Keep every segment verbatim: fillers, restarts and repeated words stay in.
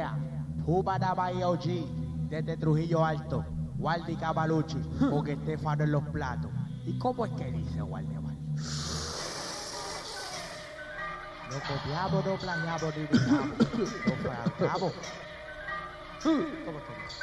Yeah, Pubadaba y O G, desde Trujillo Alto, Waldi Cavalucci, con Estefano en los platos. ¿Y cómo es que dice Waldi Cavalucci? No copiamos, no plagiamos, ni imitamos, no fracamos. ¿Cómo es que dice?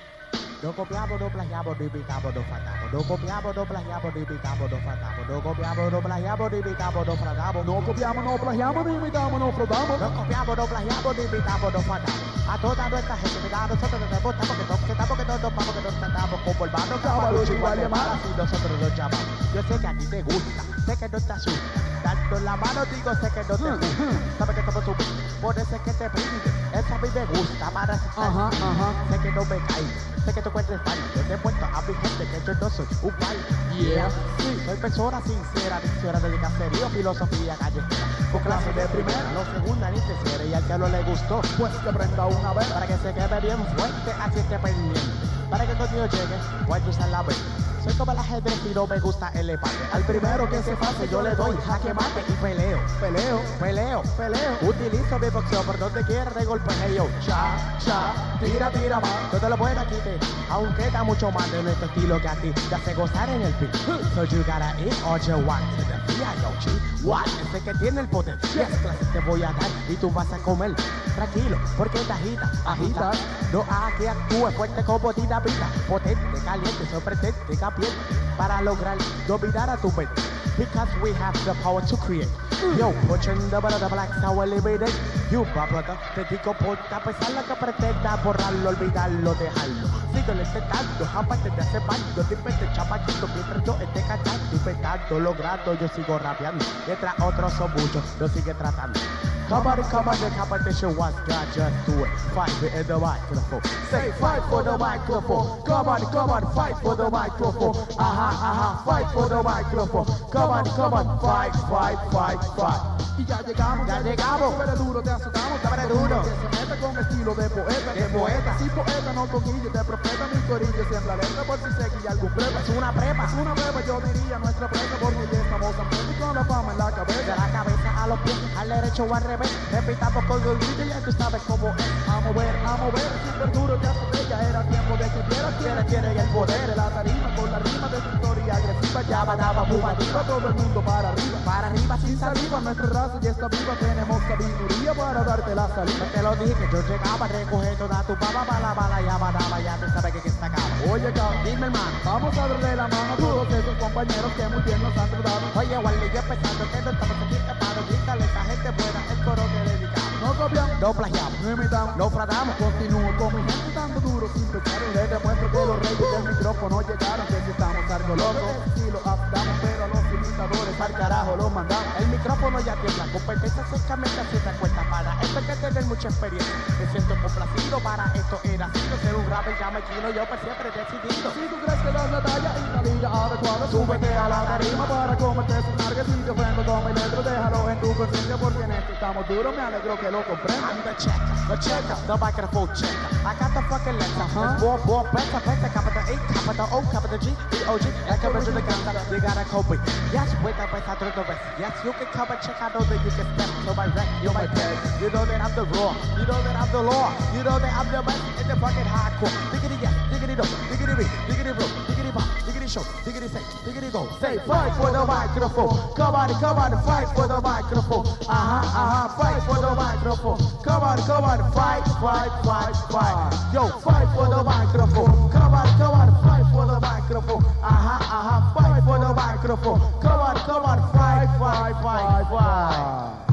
No copiamos, no plagiamos, ni imitamos, no fracamos. No copiamos, no plagiamos, ni imitamos, no fracamos. No copiamos, no plagiamos, ni imitamos, no fracamos. No copiamos, no plagiamos, ni imitamos, no frotamos. No copiamos, no plagiamos, ni imitamos, no fracamos. A toda nuestra gente, mira, nosotros nos demostramos que no, que estamos, que no nos vamos, que nos tratamos como hermanos Cavalucci, igual de mal, así nosotros nos llamamos. Yo sé que a ti te gusta, sé que no te asusta. Dando la mano digo, sé que no te gusta. Sabes que estamos subidos, por eso es que te brinde. Eso a mí me gusta, para estar. Ajá, ajá. Sé que no me caigo, sé que tú encuentres mal. Yo te muestro a mi gente que yo no soy un mal. Yeah. Sí, soy persona sincera, diccionario de caserío, filosofía callejera. Con clases de primera, no segunda ni tercera. Y al que no le gustó, Pues que aprenda una vez. para que se quede bien fuerte, así esté pendiente. Para que contigo llegue, voy a usar la vez. Soy como el ajedrez y no me gusta el empate. Al primero que se pase yo le doy jaque mate y peleo. Peleo, Peleo, peleo. utilizo mi boxeo por donde quiera de golpe yo. Cha, cha, tira, tira más. No te lo puedo quitar, aunque da mucho más de nuestro estilo que a ti. Te hace gozar en el beat. So you gotta eat all you want to the P I O G. What? Ese que tiene el poder. Yes, clase te voy a dar y tú vas a comer. Tranquilo, porque te agita, agita. No hagas que actúe fuerte como dinamita. Potente, caliente, sorprendente, capiente. Para lograr dominar a tu mente. Because we have the power to create. Yo, pushing the butter, the black sour eliminate. You, my brother, te digo ponte a pesar lo que pretenda borrarlo, olvidarlo, dejarlo. Síguelo intentando, aparte de hacer mal. No te inventes chapachito mientras yo esté cantando. Inventando, logrando, yo sigo rapeando. Mientras otros son muchos, lo sigue tratando. Come on, come on, the competition was God, just do it. Fight it in the microphone. Say fight for the microphone. Come on, come on, fight for the microphone. Ajá, ajá, fight for the microphone. Come on, come on, fight, fight, fight, fight. Y ya llegamos, Ya llegamos. Súbele duro, te azotamos. Súbele duro. Que se mete con estilo de poeta. De poeta. Sí, poeta, no con guille, de profeta. Mi corillo siembra letra por si se guilla algún prueba. Es una prepa. Es una prueba, yo diría, nuestra presa, porque ya estamos tan con la fama en la De cabeza. la cabeza a los pies, al derecho o al revés. Repitamos con el grito y ya tú sabes cómo es. A mover, a mover, súper duro, te azoté. Ya era tiempo de que quieras, quieras, Tiene el poder. de la tarima con la rima de tu historia agresiva. Ya va, daba, buba, diva, todo el mundo para arriba. Para arriba sin Sin salir. saliva, nuestra raza ya está viva, tenemos sabiduría para darte la salida. Te lo dije que yo llegaba a recoger toda tu baba, bala, bala, ya badaba, ya tú sabes que que está acá. Oye, cabrón, Dime, hermano. vamos a darle la mano a todos esos compañeros que muy bien nos han tratado. Oye, Wally, yo pensando que no estamos aquí tapados. Grítale a esta gente buena, el coro que dedicamos. No copiamos, No plagiamos, no imitamos, no fratamos. continúo con mi gente dando duro sin pecar. Y les demuestro que los reyes del micrófono llegaron, que si estamos algo locos, sí lo adaptamos, pero a los imitadores al carajo los mandamos. El micrófono ya tiembla, competencia cercamente así te cuenta. Para esto hay que tener mucha experiencia. Me siento complacido, para esto era así. No ser un rapper ya me chino, yo pues siempre decidido. Si tú crees que das la talla y la liga adecuada, súbete a la tarima para comerte sus nargues. Si te ofendo con mi letra, déjalo en tu conciencia, porque en esto estamos duros, me alegro que lo comprendas. I'm the checker, the checker, the microphone checker. I got the fucking letter. Uh-huh. It's war, war, better, better, capital A, capital O, capital G, B O G, and capital the gangster. You gotta copy. Yes, with the best, I do the best. Yes, you can come and check, I know that you can step. You're my wreck, you're my peg. You know that I'm the raw. You know that I'm the law. You know that I'm the best in the fucking hardcore. Diggity yes, diggity no, diggity me, diggity bro, diggity pop, diggity show, diggity say, diggity go. Say fight for the microphone. Come on, come on, fight for the microphone. Uh-huh, uh-huh, fight for the microphone. Come on, come on, fight, fight, fight, fight. Yo, fight for the microphone. Come on, come on, fight for the microphone. Uh-huh, uh-huh, fight for the microphone. Come on, come on, fight, fight, fight, fight.